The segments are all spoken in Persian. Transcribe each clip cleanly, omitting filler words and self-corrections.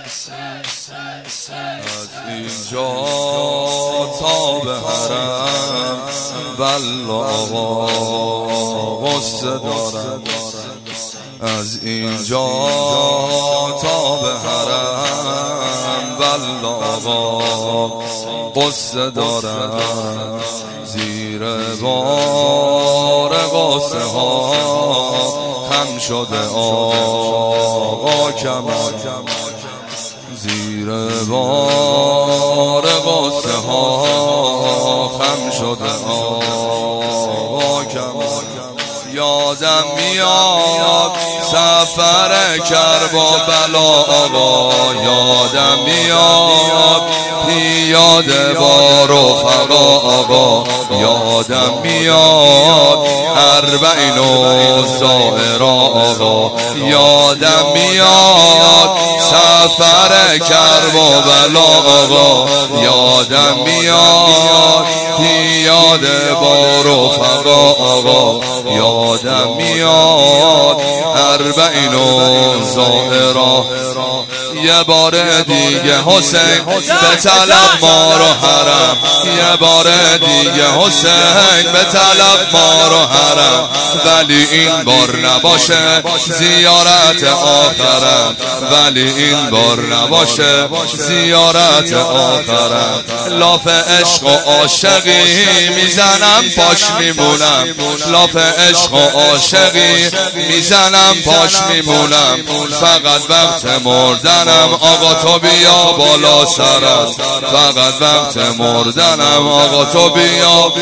از اینجا تا به حرم والله آقا غصه دارم. از اینجا تا به حرم والله آقا غصه دارم. زیر بار غصه ها خم شده آقا کمر. زیر بار غصه ها خم شده آقا کمر. یادم میاد سفر کرب و بلا آقا، یادم میاد پیاده با رفقا آقا، یادم میاد اربعین و زائرا آقا، یادم میاد سفر کرب و بلا آقا، یادم میاد پیاده با رفقا آقا، یادم میاد اربعین و زائرا. یه بار دیگه حسین به طلب ما رو حرم، یه بار دیگه حسین به طلب ما رو حرم، ولی این بار نباشه زیارت آخرم، ولی این بار نباشه زیارت آخرم. لاف عشق و عاشقی میزنم پاش میمونم، لاف عشق و عاشقی میزنم پاش میمونم، فقط وقت مردنم آقا تو بیا بالا سرم، فقط وقت مردنم آقا تو بیا.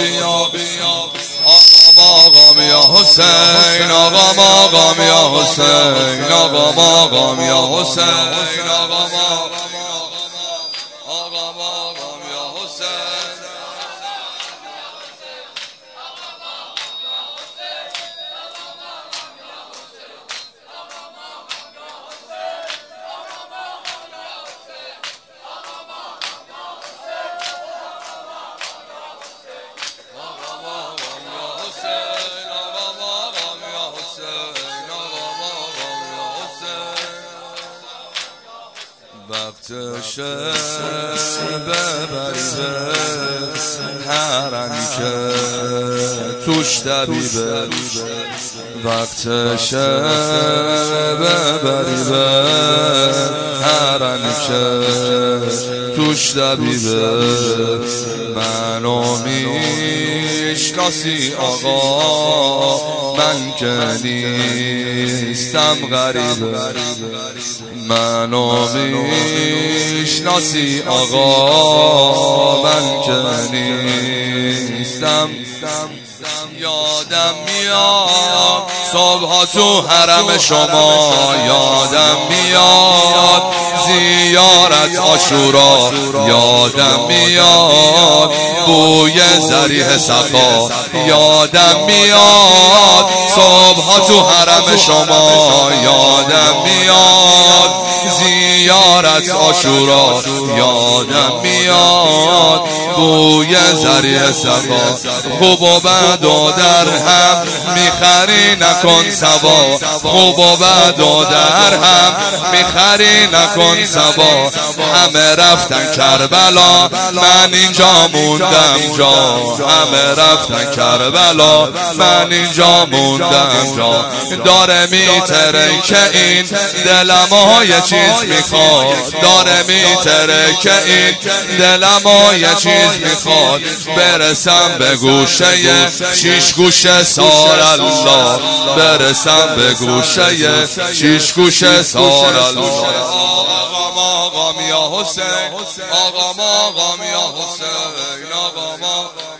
آقام یا حسین، آقام یا حسین، آقام یا حسین، آقام یا حسین. وقتشه ببری به حرم که توش طبیبه، وقتشه ببری به حرم که توش طبیبه. منو میشناسی آقا من که نیستم غریبه، منو میشناسی آقا من که نیستم. یادم میاد صبح تو حرم شما، یادم میاد زیارت عاشورا، یادم میاد بوی ذریح صفا، یادم میاد صبح تو حرم شما، یادم میاد زیارت عاشورا، یادم میاد بوی ذریح صفا. خوب و بد و در هم میخری نکن سوا، خوب و بد و در هم میخری نکن سوا. همه رفتن کربلا من اینجا موندم جا، همه رفتن کربلا من اینجا موندم جا. داره میتره که این دلم یه چیز میخواد، داره میتره که این دلم یه چیز میخواد. برسم به گوشه شیش گوشه سال الله، برسم به گوشه شیش گوشه سال الله. آقام یا حسین، آقام یا حسین، آقام